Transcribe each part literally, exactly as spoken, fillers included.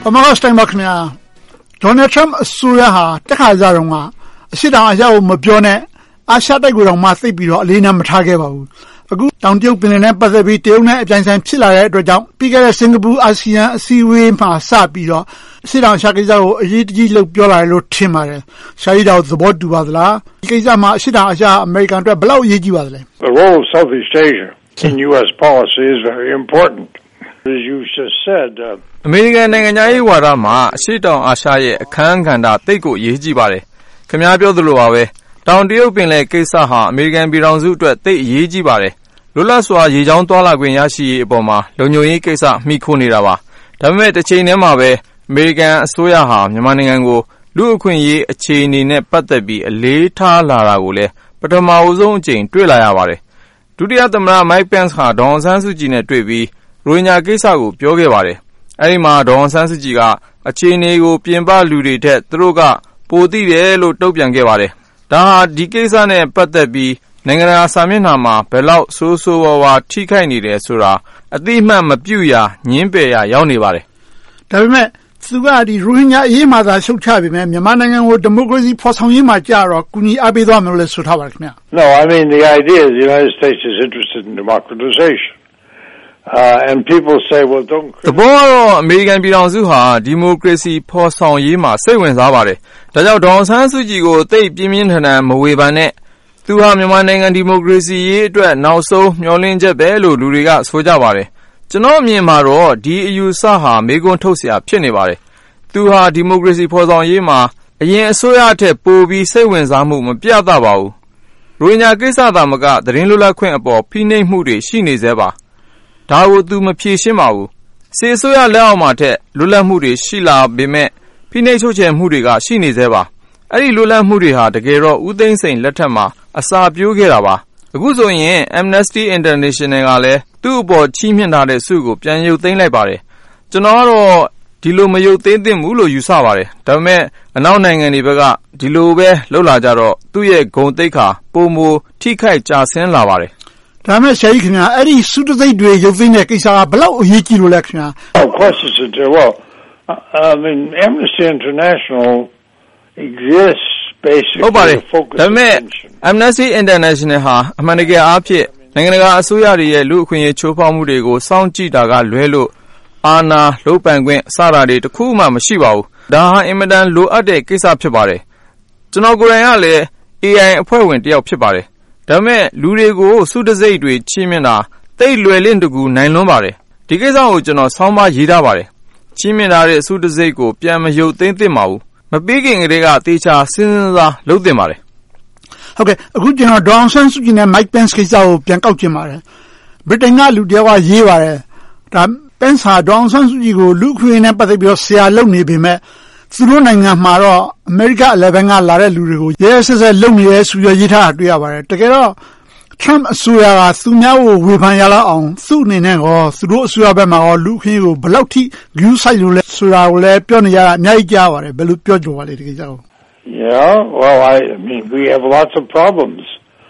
Pamela Steinbach, Donald Trump အစိုးရဟာတခါကြတော့ကအရှိတောင်အရှေ့ကိုမပြောနဲ့အာရှတိုက်ကိုတော့မှသိပြီးတော့အလေးနဲ့မထားခဲ့ပါဘူးအခုတောင်တရုတ်ပင်လယ်နဲ့ပတ်သက်ပြီးတရုတ်နဲ့အပြိုင်ဆိုင်ဖြစ်လာတဲ့အတွက်ကြောင့်ပြီးခဲ့တဲ့စင်ကာပူအာဆီယံအစည်းအဝေးမှာစပြီးတော့အရှိတောင်အရှေ့ကိစ္စကိုအရေးတကြီးလှုပ်ပြောလာတယ်လို့ထင်ပါတယ်ရှားရီတော်သဘောတူပါသလားဒီကိစ္စမှာအရှိတောင်အရှေ့အမေရိကန်အတွက်ဘယ်လောက်အရေးကြီးပါသလဲ The role of Southeast Asia in U S policy is very important as you just said uh, အမေရိကန်နိုင်ငံရေးဝါဒမှာအရှိတောင်အာရှရဲ့အခမ်းကဏ္ဍတိတ်ကိုအရေးကြီးပါတယ်ခင်ဗျားပြောသလိုပါပဲတောင်တရုတ်ပင်လယ်ကိစ္စဟာအမေရိကန်ပြည်ထောင်စုအတွက်တိတ်အရေးကြီးပါတယ်လွတ်လပ်စွာရေကြောင်းသွားလာခွင့်ရရှိရေးအပေါ်မှာလုံခြုံရေးကိစ္စမှီခိုနေတာပါဒါပေမဲ့တစ်ချိန်တည်းမှာပဲအမေရိကန်အစိုးရဟာမြန်မာနိုင်ငံကိုလူ့အခွင့်အရေးအခြေအနေနဲ့ပတ်သက်ပြီးအလေးထားလာတာကိုလည်းပထမအဆုံးအကြိမ်တွေ့လာရပါတယ်ဒုတိယသမ္မတ Mike Pence ဟာဒေါ်အောင်ဆန်းစုကြည်နဲ့တွေ့ပြီးရိုဟင်ဂျာကိစ္စကိုပြောခဲ့ပါတယ်အဲဒီမှာဒေါ်အောင်ဆန်းစုကြည်ကအခြေအနေကိုပြင်ပလူတွေထက်သူတို့ကပိုသိတယ်လို့တုံ့ပြန်ခဲ့ပါတယ်ဒါဟာဒီကိစ္စနဲ့ပတ်သက်ပြီးနိုင်ငံတကာစာမျက်နှာမှာဘယ်လောက်ဆိုးဆိုးဝါးဝါထိခိုက်နေတယ်ဆိုတာအတိအမှန်မပြုရာညင်းပယ်ရာရောက်နေပါတယ်ဒါပေမဲ့သူကဒီရိုဟင်ဂျာအရေးမှာသာရှုတ်ချပေမဲ့မြန်မာနိုင်ငံကိုဒီမိုကရေစီဖော်ဆောင်ရေးမှာကြတော့ကူညီအားပေးသွားမယ်လို့လည်းဆိုထားပါတယ်ခင်ဗျာ No, I mean the idea is the United States is interested in democratization. Uh, and people say, well, don't... သဘောကတော့အမေရိကန်ပြည်ထောင်စုဟာဒီမိုကရေစီဖော်ဆောင်ရေးမှာစိတ်ဝင်စားပါတယ်ဒါကြောင့်ဒေါ်အောင်ဆန်းစုကြည်ကိုသိပ်ပြင်းပြင်းထန်ထန်မဝေဖန်နဲ့သူဟာမြန်မာနိုင်ငံဒီမိုကရေစီရေးအတွက်နောက်ဆုံးမျှော်လင့်ချက်ပဲလို့လူတွေကဆိုကြပါတယ်ကျွန်တော်အမြင်မှာတော့ဒီအယူဆဟာမေးခွန်းထုတ်စရာဖြစ်နေပါတယ်သူဟာဒီမိုကရေစီဖော်ဆောင်ရေးမှာအရင်အစိုးရထက်ပိုပြီးစိတ်ဝင်စားမှုမပြသပါဘူးရိုဟင်ဂျာကိစ္စသာမကသတင်းလွတ်လပ်ခွင့်အပေါ်ဖိနှိပ်မှုတွေရှိနေသေးပါဒါကိုသူမဖြေရှင်းပါဘူးစေဆိုရလက်အောက်မှာထက်လွတ်လပ်မှုတွေရှိလာပေမဲ့ဖိနှိပ်ချုပ်ချယ်မှုတွေကရှိနေသေးပါအဲ့ဒီလွတ်လပ်မှုတွေဟာတကယ်တော့ဦးသိန်းစိန်လက်ထက်မှာအစာပြိုးခဲ့တာပါအခုဆိုရင် Amnesty International ကလည်းသူ့အပေါ်ချီးမြှင့်ထားတဲ့ဆုကိုပြန်ရုပ်သိမ်းလိုက်ပါတယ်ကျွန်တော်ကတော့ဒီလိုမရုပ်သိမ်းသင့်ဘူးလို့ယူဆပါတယ်ဒါပေမဲ့အနောက်နိုင်ငံတွေဘက်ကဒီလိုပဲလှုပ်လာကြတော့သူ့ရဲ့ဂုဏ်သိက္ခာပုံမထိခိုက်ကြဆင်းလာပါတယ်ဒါမဲ့ဆရာကြီးခင်ဗျာအဲ့ဒီစုတစိတ်တွေရုပ်သိမ်းတဲ့ကိစ္စကဘယ်လောက်အရေးကြီးလို့လဲခင်ဗျာ Of course it's a well I mean Amnesty International exists basically ဟုတ်ပါတယ်ဒါပေမဲ့ Amnesty International ဟာအမှန်တကယ်အားဖြင့်နိုင်ငံတကာအစိုးရတွေရဲ့လူ့အခွင့်အရေးချိုးဖောက်မှုတွေကိုစောင့်ကြည့်တာကလွဲလို့အာဏာလုပ်ပိုင်ခွင့်စတာတွေတခုမှမရှိပါဘူးဒါဟာအင်မတန်လိုအပ်တဲ့ကိစ္စဖြစ်ပါတယ်ကျွန်တော်ကိုယ်တိုင်ကလည်း A I အဖွဲ့ဝင်တစ်ယောက်ဖြစ်ပါတယ်ဒါပေမဲ့လူတွေကိုစုတစိတ်တွေချီးမြှင့်တာတိတ်လွယ်လင့်တကူနိုင်လွန်းပါတယ်ဒီကိစ္စကိုကျွန်တော်ဆောင်းပါးရေးထားပါတယ်ချီးမြှင့်ထားတဲ့စုတစိတ်ကိုပြန်မရုပ်သိမ်းသင့်ပါဘူးမပေးခင်ကတည်းကတေချာစဉ်းစားလုပ်သင့်ပါတယ်ဟုတ်ကဲ့အခုကျွန်တော်ဒေါ်အောင်ဆန်းစုကြည်နဲ့ Mike Pence ကိစ္စကိုပြန်ကောက်ကျင်ပါတယ်ဗြိတိန်ကလူတယောက်ကရေးပါတယ်ဒါ Pence ဟာဒေါ်အောင်ဆန်းစုကြည်ကိုလူခွေနဲ့ပတ်သက်ပြီးတော့ဆရာလုပ်နေပေမဲ့သူတို့နိုင်ငံမှာတော့အမေရိကအလယ်ပိုင်းကလာတဲ့လူတွေကိုရဲဆက်ဆက်လုပ်နေရဲဆိုရရေးထားတာတွေ့ရပါတယ်တကယ်တော့ Trump အစိုးရကသူများကိုဝေဖန်ရလောက်အောင်သူ့အနေနဲ့ရောသူတို့အစိုးရဘက်မှာရောလူခွေကိုဘယ်လောက်ထိ view site လို့လဲဆိုတာကိုလည်းပြောနေရတာအများကြီးကြားပါတယ်ဘယ်လိုပြောကြပါလဲဒီကိစ္စကို Yeah well I, I mean we have lots of problems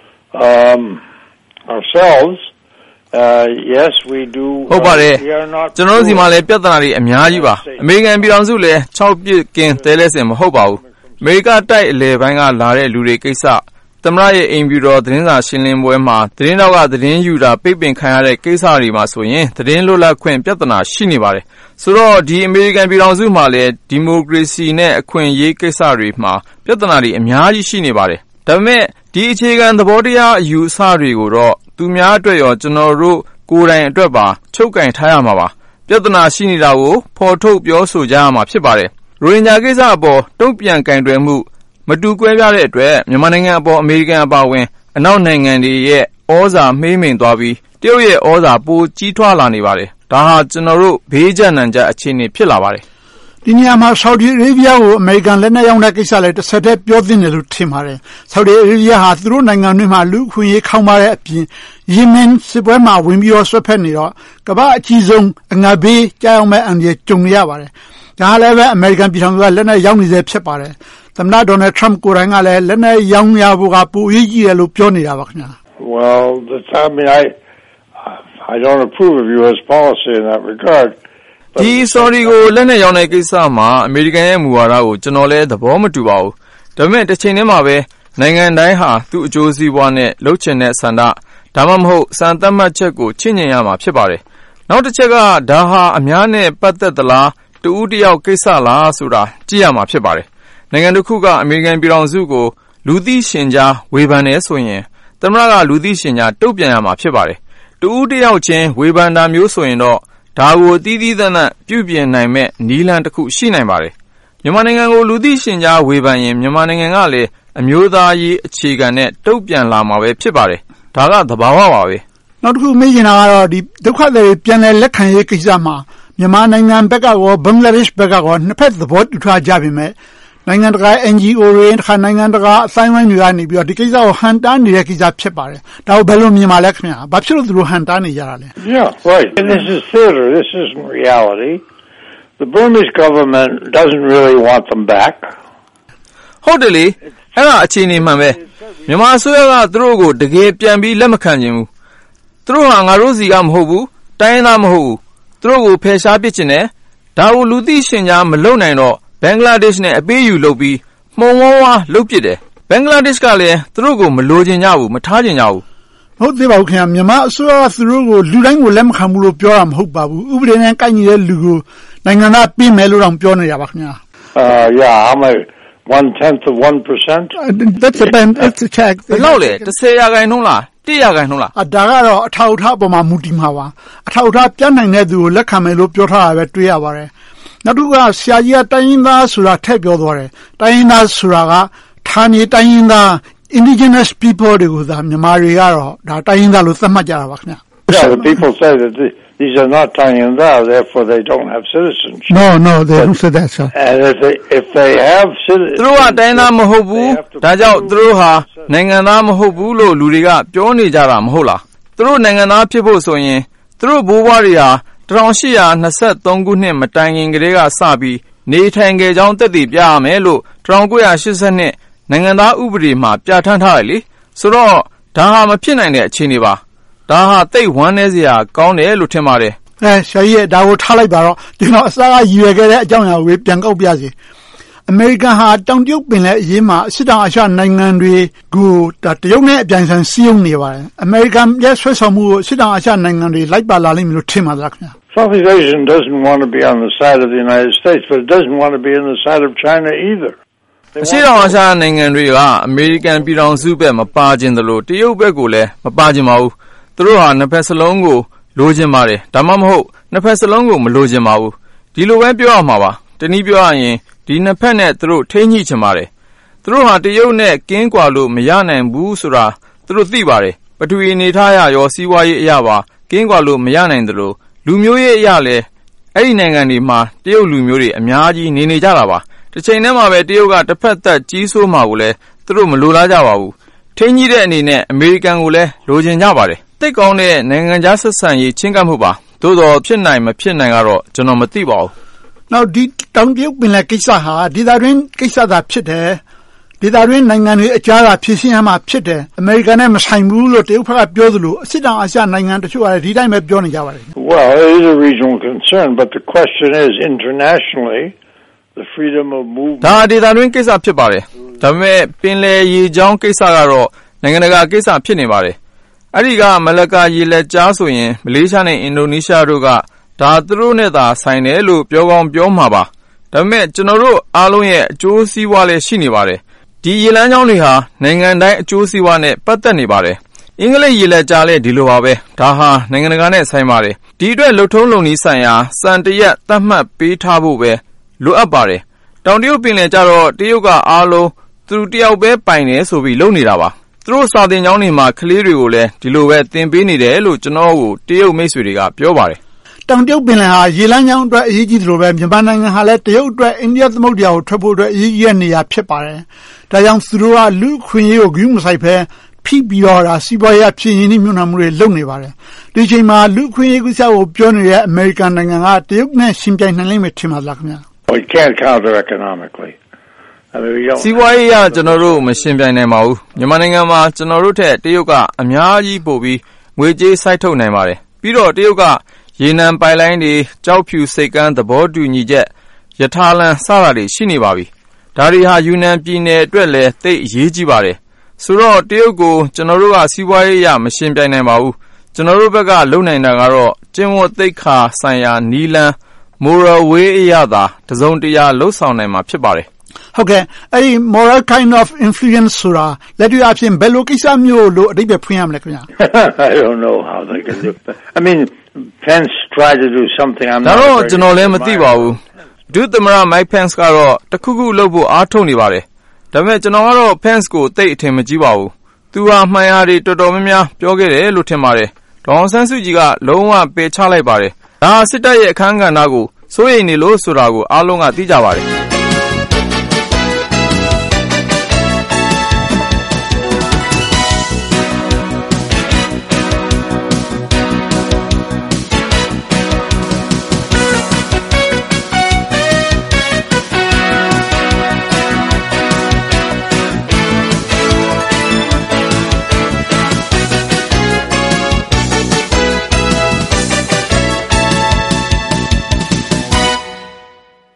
um ourselves Uh yes we do ဟုတ်ပါတယ်ကျွန်တော်တို့ဒီမှာလည်းပြဿနာတွေအများကြီးပါအမေရိကန်ပြည်ထောင်စုလည်း၆ပြစ်ကင်းတဲလဲစင်မဟုတ်ပါဘူးအမေရိကတိုက်အလဲပိုင်းကလာတဲ့လူတွေကိစ္စသမ္မတရဲ့အိမ်ဖြူတော်သတင်းစာရှင်းလင်းပွဲမှာသတင်းတောက်ကသတင်းယူတာပိတ်ပင်ခံရတဲ့ကိစ္စတွေမှာဆိုရင်သတင်းလွတ်လပ်ခွင့်ပြဿနာရှိနေပါတယ်ဆိုတော့ဒီအမေရိကန်ပြည်ထောင်စုမှာလည်းဒီမိုကရေစီနဲ့အခွင့်အရေးကိစ္စတွေမှာပြဿနာတွေအများကြီးရှိနေပါတယ်ဒါပေမဲ့ဒီအခြေခံသဘောတရားအယူအဆတွေကိုတော့သူများအတွက်ရောကျွန်တော်တို့ကိုယ်တိုင်အတွက်ပါချုပ်ကင်ထားရမှာပါပြဿနာရှိနေတာကိုဖော်ထုတ်ပြောဆိုကြရမှာဖြစ်ပါတယ်ရိုဟင်ဂျာကိစ္စအပေါ်တုံ့ပြန်ကင်တွယ်မှုမတူကွဲပြားတဲ့အတွက်မြန်မာနိုင်ငံအပေါ်အမေရိကန်အပါအဝင်အနောက်နိုင်ငံတွေရဲ့ဩဇာမှိမ့်မိန်သွားပြီးတရုတ်ရဲ့ဩဇာပိုကြီးထွားလာနေပါတယ်ဒါဟာကျွန်တော်တို့ဘေးကျနံကြအခြေအနေဖြစ်လာပါတယ်ဒီနေရာမှာ Saudi Arabia ကိုအမေရိကန်လက်နက်ရောင်းတဲ့ကိစ္စလည်းတစ်ဆက်တည်းပြောသင့်တယ်လို့ထင်ပါတယ် Saudi Arabia ဟာသူတို့နိုင်ငံတွေမှာလူခွင့်ရေးခေါင်းပါတဲ့အပြင် Yemen စစ်ပွဲမှာဝင်ပြီးတော့ဆွတ်ဖက်နေတော့ကမ္ဘာအကြီးဆုံးအငတ်ဘေးကြောက်မဲ့အန်ဒီကြုံရပါတယ်ဒါဟာလည်းပဲအမေရိကန်ပြည်ထောင်စုကလက်နက်ရောင်းနေစေဖြစ်ပါတယ်သမ္မတ Donald Trump ကိုယ်တိုင်ကလည်းလက်နက်ရောင်းရဖို့ကပိုအရေးကြီးတယ်လို့ပြောနေတာပါခင်ဗျာ Well the time I I don't approve of U S policy in that regard ဒီ sorry ကိုလက်နဲ့ရောင်းတဲ့ကိစ္စမှာအမေရိကန်ရဲ့မူဝါဒကိုကျွန်တော်လည်းသဘောမတူပါဘူးဒါပေမဲ့တစ်ချိန်တည်းမှာပဲနိုင်ငံတိုင်းဟာသူ့အကျိုးစီးပွားနဲ့လှုပ်ချင်တဲ့ဆန္ဒဒါမှမဟုတ်စံသတ်မှတ်ချက်ကိုချင့်ညင်ရမှာဖြစ်ပါတယ်နောက်တစ်ချက်ကဒါဟာအများနဲ့ပတ်သက်သလားတူဦးတယောက်ကိစ္စလားဆိုတာကြည့်ရမှာဖြစ်ပါတယ်နိုင်ငံတစ်ခုကအမေရိကန်ပြည်ထောင်စုကိုလူသိရှင်ကြားဝေဖန်နေဆိုရင်သမ္မတကလူသိရှင်ကြားတုံ့ပြန်ရမှာဖြစ်ပါတယ်တူဦးတယောက်ချင်းဝေဖန်တာမျိုးဆိုရင်တော့ဒါကိုတည်တည်သန့်သန့်ပြုပြင်နိုင်မဲ့နည်းလမ်းတစ်ခုရှိနိုင်ပါတယ်မြန်မာနိုင်ငံကိုလူသိရှင်ကြားဝေဖန်ရင်မြန်မာနိုင်ငံကလည်းအမျိုးသားရေးအခြေခံနဲ့တုံ့ပြန်လာမှာပဲဖြစ်ပါတယ်ဒါကသဘာဝပါပဲနောက်တစ်ခုမေးချင်တာကတော့ဒီဒုက္ခသည်ပြန်လည်လက်ခံရေးကိစ္စမှာမြန်မာနိုင်ငံဘက်ကရောဘင်္ဂလားဒေ့ရှ်ဘက်ကရောနှစ်ဖက်သဘောတူထားကြပြီမဲ့နိုင်ငံတကာ N G O တွေတခါနိုင်ငံတကာအတိုင်းအဝိုင်းတွေကနေပြီးတော့ဒီကိစ္စကိုဟန်တားနေတဲ့ကိစ္စဖြစ်ပါတယ်ဒါကိုဘယ်လိုမြင်ပါလဲခင်ဗျာဘာဖြစ်လို့သူတို့ဟန်တားနေကြတာလဲ Yeah, right. And this is theater. This isn't reality. The Burmese government doesn't really want them back. ဟုတ်တယ်လေအဲ့ဒါအခြေအနေမှန်ပဲမြန်မာအစိုးရကသူတို့ကိုတကယ်ပြန်ပြီးလက်မခံခြင်းဘူးသူတို့ဟာငါတို့စီကမဟုတ်ဘူးတိုင်းသားမဟုတ်ဘူးသူတို့ကိုဖယ်ရှားပစ်ခြင်းနဲ့ဒါကိုလူသိရှင်ကြားမလုပ်နိုင်တော့ဘင်္ဂလားဒေ့ရှ်နဲ့အပေးယူလုပ်ပြီးမှုံဝါးဝါးလုပ်ပစ်တယ်ဘင်္ဂလားဒေ့ရှ်ကလည်းသူတို့ကိုမလိုချင်ကြဘူးမထားချင်ကြဘူးဟုတ်သေးပါဘူးခင်ဗျာမြန်မာအစိုးရကသူတို့ကိုလူတိုင်းကိုလက်မခံဘူးလို့ပြောတာမဟုတ်ပါဘူးဥပဒေနဲ့ကိုက်ညီတဲ့လူကိုနိုင်ငံသားပြင်မယ်လို့တောင်ပြောနေရပါခင်ဗျာ Uh yeah, I'm a one tenth of one percent. That's a band that's a check. ဘယ်လောက်လဲtenရာခိုင်နှုန်းလားoneရာခိုင်နှုန်းလားအဒါကတော့အထောက်အထားပေါ်မှာမူတည်မှာပါအထောက်အထားပြနိုင်တဲ့သူကိုလက်ခံမယ်လို့ပြောထားတာပဲတွေ့ရပါတယ်နောက်တစ်ခုကဆရာကြီးကတိုင်းရင်းသားဆိုတာထည့်ပြောသွားတယ်တိုင်းရင်းသားဆိုတာကဌာနေတိုင်းရင်းသား indigenous people တွေကိုသာမြန်မာတွေကတော့ဒါတိုင်းရင်းသားလို့သတ်မှတ်ကြတာပါခင်ဗျာ Yeah, the people say that the, these are not Tayinda, therefore they don't have citizenship. No, no, they but, don't say that, sir. And if they, if they have citizenship... သူတို့ကတိုင်းသားမဟုတ်ဘူးဒါကြောင့်သူတို့ဟာနိုင်ငံသားမဟုတ်ဘူးလို့လူတွေကပြောနေကြတာမဟုတ်လားသူတို့နိုင်ငံသားဖြစ်ဖို့ဆိုရင်သူတို့ဘိုးဘွားတွေဟာeighteen twenty-threeခုနှစ်မတိုင်ခင်ကတည်းကစပြီးနေထိုင်ခဲ့ကြောင်းသက်သေပြရမယ်လို့nineteen eighty-twoနိုင်ငံသားဥပဒေမှာပြဋ္ဌာန်းထားတယ်လေဆိုတော့ဒါဟာမဖြစ်နိုင်တဲ့အခြေအနေပါဒါဟာသိပ်ဝမ်းနည်းစရာကောင်းတယ်လို့ထင်ပါတယ်အဲဆရာကြီးဒါကိုထားလိုက်ပါတော့ကျွန်တော်အစားကရည်ရွယ်ခဲ့တဲ့အကြောင်းအရာကိုပြန်ကောက်ပြစီအမေရိကန်ဟာတောင်တရုတ်ပင်လယ်အရေးမှာအရှေ့တောင်အာရှနိုင်ငံတွေကိုတရုတ်နဲ့အပြိုင်ဆိုင်စည်းရုံးနေပါတယ်အမေရိကန်ရဲ့ဆွဲဆောင်မှုကိုအရှေ့တောင်အာရှနိုင်ငံတွေလိုက်ပါလာလိမ့်မယ်လို့ထင်ပါသလားခင်ဗျာ Southeast Asia doesn't want to be on the side of the United States, but it doesn't want to be on the side of China either. အရှေ့တောင်အာရှနိုင်ငံတွေကအမေရိကန်ပြည်ထောင်စုဘက်မပါခြင်းတလို့တရုတ်ဘက်ကိုလည်းမပါခြင်းပါဘူးသူတို့ဟာနှစ်ဖက်စလုံးကိုလိုချင်ပါတယ်ဒါမှမဟုတ်နှစ်ဖက်စလုံးကိုမလိုချင်ပါဘူးဒီလိုပဲပြောရမှာပါတနည်းပြောရရင်ဒီနှစ်ဖက်နဲ့သူတို့ထိန်းညှိချင်ပါတယ်သူတို့ဟာတရုတ်နဲ့ကင်းကွာလို့မရနိုင်ဘူးဆိုတာသူတို့သိပါတယ်ပထဝီအနေထားရရောစီးပွားရေးအရာပါကင်းကွာလို့မရနိုင်တယ်လို့လူမျိုးရေးအရာလည်းအဲ့ဒီနိုင်ငံတွေမှာတရုတ်လူမျိုးတွေအများကြီးနေနေကြတာပါတစ်ချိန်တည်းမှာပဲတရုတ်ကတစ်ဖက်သက်ကြီးစိုးမှာကိုလည်းသူတို့မလိုလားကြပါဘူးထိန်းကြီးတဲ့အနေနဲ့အမေရိကန်ကိုလည်းလိုချင်ကြပါတယ်တိတ်ကောင်းတဲ့နိုင်ငံခြားဆက်ဆံရေးချင်းကပ်မှုပါသို့တော်ဖြစ်နိုင်မဖြစ်နိုင်ကတော့ကျွန်တော်မသိပါဘူးနောက်ဒီတောင်တရုတ်ပင်လယ်ကိစ္စဟာဒေသတွင်းကိစ္စသာဖြစ်တယ်ဒေသတွင်းနိုင်ငံတွေအကြားကဖြစ်ရှင်းရမှာဖြစ်တယ်အမေရိကန်နဲ့မဆိုင်ဘူးလို့တရုတ်ဘက်ကပြောသလိုအစစ်တောင်အာရှနိုင်ငံတချို့ကလည်းဒီတိုင်းပဲပြောနေကြပါတယ် Well, it is a regional concern, but the question is internationally the freedom of movement ဒါဒေသတွင်းကိစ္စဖြစ်ပါတယ်ဒါပေမဲ့ပင်လယ်ရေကြောင်းကိစ္စကတော့နိုင်ငံတကာကိစ္စဖြစ်နေပါတယ်အဲ့ဒီကမလကာရေလက်ကြားဆိုရင်မလေးရှားနဲ့အင်ဒိုနီးရှားတို့ကဒါသူတို့နဲ့သာဆိုင်တယ်လို့ပြောကောင်းပြောမှာပါဒါပေမဲ့ကျွန်တော်တို့အားလုံးရဲ့အကျိုးစီးပွားလည်းရှိနေပါတယ်ဒီရေလမ်းကြောင်းတွေဟာနိုင်ငံတိုင်းအကျိုးစီးပွားနဲ့ပတ်သက်နေပါတယ်အင်္ဂလိပ်ရေလက်ကြားလည်းဒီလိုပါပဲဒါဟာနိုင်ငံတကာနဲ့ဆိုင်ပါတယ်ဒီအတွက်လှုပ်ထုံးလုံနည်းဆိုင်ရာစံတရက်သတ်မှတ်ပေးထားဖို့ပဲလိုအပ်ပါတယ်တောင်တရုတ်ပင်လယ်ကျတော့တရုတ်ကအားလုံးသူတယောက်ပဲပိုင်တယ်ဆိုပြီးလုပ်နေတာပါသူတို့စာသင်ကျောင်းတွေမှာကလေးတွေကိုလည်းဒီလိုပဲသင်ပေးနေတယ်လို့ကျွန်တော်ကိုတရုတ်မိတ်ဆွေတွေကပြောပါတယ်တောင်တရုတ်ပင်လယ်ဟာရေလမ်းကြောင်းအတွက်အရေးကြီးတယ်လို့ပဲမြန်မာနိုင်ငံဟာလည်းတရုတ်အတွက်အိန္ဒိယသမုဒ္ဒရာကိုထွက်ဖို့အတွက်အရေးကြီးတဲ့နေရာဖြစ်ပါတယ်ဒါကြောင့်သူတို့ကလူခွင့်ရေးကိုဂရုမစိုက်ဘဲဖိပြီးတော့ဒါစီးပွားရေးဖြစ်ရင်းနှီးမြှုပ်နှံမှုတွေလုပ်နေပါတယ်ဒီချိန်မှာလူခွင့်ရေးကိစ္စကိုပြောနေတဲ့အမေရိကန်နိုင်ငံကတရုတ်နဲ့ရှင်ပြိုင်နိုင်လိမ့်မယ်ထင်ပါလားခင်ဗျာ We can't counter economically I mean we don't စီးပွားရေးကကျွန်တော်တို့မရှင်ပြိုင်နိုင်ပါဘူးမြန်မာနိုင်ငံမှာကျွန်တော်တို့ထက်တရုတ်ကအများကြီးပိုပြီးငွေကြေးစိုက်ထုတ်နိုင်ပါတယ်ပြီးတော့တရုတ်ကရေနံပိုက်လိုင်းတွေကြောက်ဖြူစိတ်ကန်းသဘောတူညီချက်ယထာလန်စတာတွေရှိနေပါပြီဒါတွေဟာယူနန်ပြည်နယ်အတွက်လည်းသိအရေးကြီးပါတယ်ဆိုတော့တရုတ်ကိုကျွန်တော်တို့ကစီးပွားရေးရမရှင်ပြိုင်နိုင်ပါဘူးကျွန်တော်တို့ဘက်ကလုံနိုင်တာကတော့ကျင့်ဝတ်သိက္ခာဆိုင်ရာနီလန်း moral way အရသာတစုံတရာလှုပ်ဆောင်နိုင်မှာဖြစ်ပါတယ်ဟုတ်ကဲ့အဲ့ဒီ moral kind of influence ဆိုတာလက်တွေ့အဖြစ်ဘယ်လိုကိစ္စမျိုးလို့အဓိပ္ပာယ်ဖွင့်ရမလဲခင်ဗျာ I don't know how they can do that. I mean Pence tried to do something I'm not ဒါတော့ကျွန်တော်လည်းမသိပါဘူးဒုသမ္မတ Mike Pence ကတော့တခုခုလုပ်ဖို့အားထုတ်နေပါတယ်ဒါပေမဲ့ကျွန်တော်ကတော့ Pence ကိုသိအထင်မကြီးပါဘူးသူဟာမှန်ရာတွေတော်တော်များများပြောခဲ့တယ်လို့ထင်ပါတယ်ဒေါ်အောင်ဆန်းစုကြည်ကလုံးဝပယ်ချလိုက်ပါတယ်ဒါစစ်တပ်ရဲ့အခန်းကဏ္ဍကိုစိုးရိမ်နေလို့ဆိုတာကိုအားလုံးကသိကြပါတယ်